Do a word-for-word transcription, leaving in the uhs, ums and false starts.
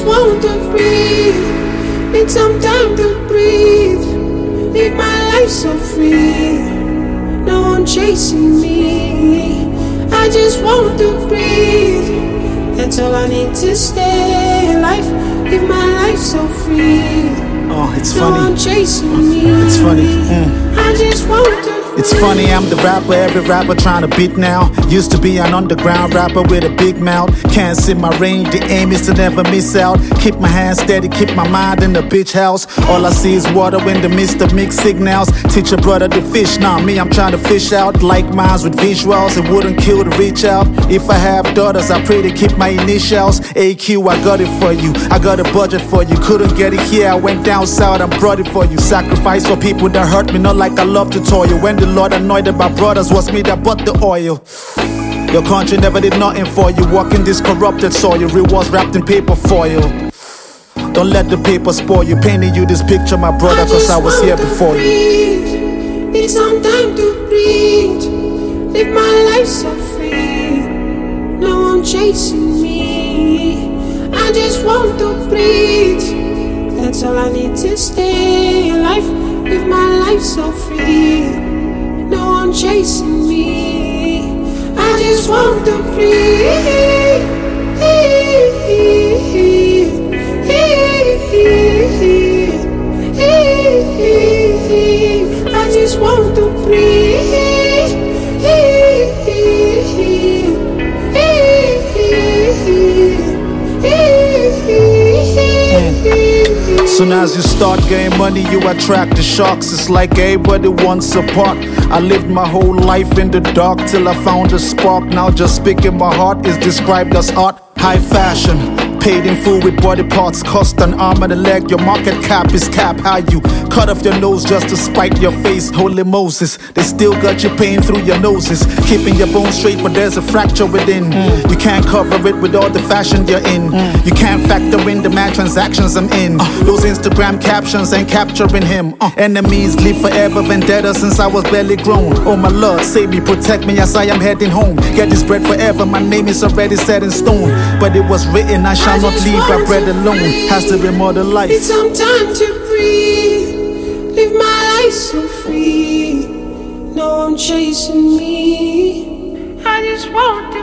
just want to breathe. Need some time to breathe. Live my life so free. No one chasing me. I just want to breathe. That's all I need to stay alive. Live my life so free. Oh, it's no funny. one chasing me. It's funny. Mm. I just want to. It's funny, I'm the rapper every rapper trying to beat now. Used to be an underground rapper with a big mouth. Can't see my range, the aim is to never miss out. Keep my hands steady, keep my mind in the bitch house. All I see is water in the midst of mixed signals. Teach your brother to fish, now me I'm trying to fish out. Like minds with visuals, it wouldn't kill to reach out. If I have daughters, I pray to keep my initials. A Q, I got it for you, I got a budget for you. Couldn't get it here, I went down south, I brought it for you. Sacrifice for people that hurt me, not like I love to toil. When the Lord annoyed that my brothers, was me that bought the oil. Your country never did nothing for you. Walking this corrupted soil, rewards wrapped in paper foil. Don't let the paper spoil you. Painting you this picture, my brother, cause I was here before you. Need some time to breathe. Live my life so free. No one chasing me. I just want to breathe. That's all I need to stay alive. Live my life so free. No one chasing me. I just want to breathe. I just want to breathe. Soon as you start getting money, you attract the sharks. It's like everybody wants a part. I lived my whole life in the dark till I found a spark. Now just speaking my heart is described as art. High fashion, paid in full with body parts. Cost an arm and a leg, your market cap is cap. How you cut off your nose just to spite your face. Holy Moses, they still got you paying through your noses. Keeping your bones straight but there's a fracture within. mm. You can't cover it with all the fashion you're in. mm. You can't factor in the mad transactions I'm in. uh. Those Instagram captions ain't capturing him. uh. Enemies live forever, vendetta since I was barely grown. Oh my Lord, save me, protect me as I am heading home. Get this bread forever, my name is already set in stone. But it was written, I shall I not leave by bread alone. Breathe. Has to be more than life. Need some time to breathe. Live my life so free. No one chasing me. I just want